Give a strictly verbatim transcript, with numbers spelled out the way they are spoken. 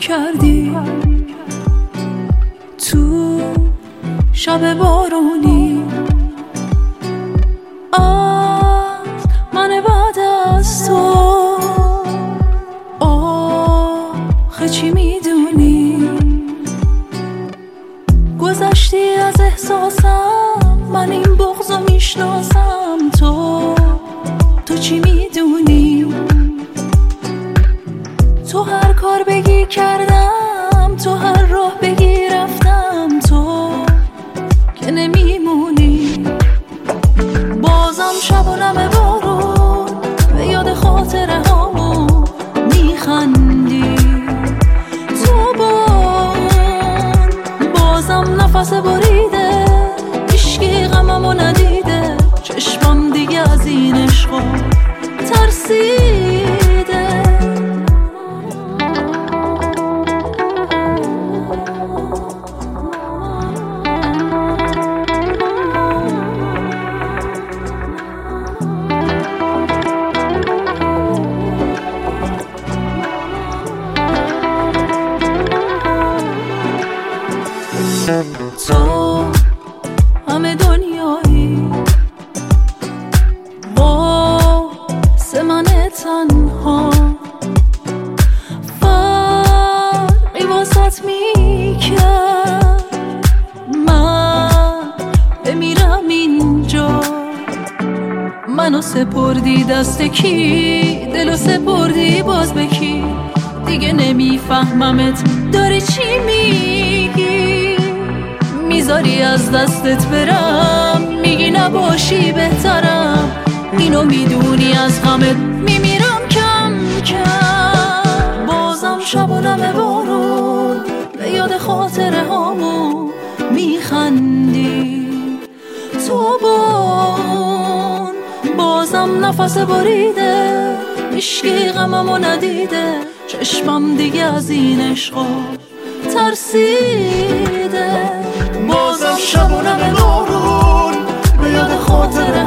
کردی تو شب بارونی از من بعد از تو آخه چی میدونی؟ گذشتی از احساسم، من این بغضو میشناسم. تو تو چی میدونی؟ تو هر کار بگی کردم، تو هر راه بگی رفتم، تو که نمیمونی. بازم شب و نم بارون به یاد خاطره هامون میخندی. تو بارون بازم نفس بریده، هیچکی غممو ندیده. چشمم دیگه از این عشقا ترسیده. تو همه دنیایی واسه من تنها، فرقی واسط میکرد من بمیرم اینجا. منو سپردی دست کی، دلو سپردی باز به کی؟ دیگه نمیفهممت داری چی میگی. میذاری از دستت برم، میگی نباشی بهترم. اینو میدونی از غمت میمیرم کم کم. بازم شب و نم بارون به یاد خاطره هامون میخندی. تو بارون بازم نفس بریده، هیچکی غممو ندیده. چشمم دیگه از این عشقا ترسیده. بازم شب و نم بارون به یاد خاطره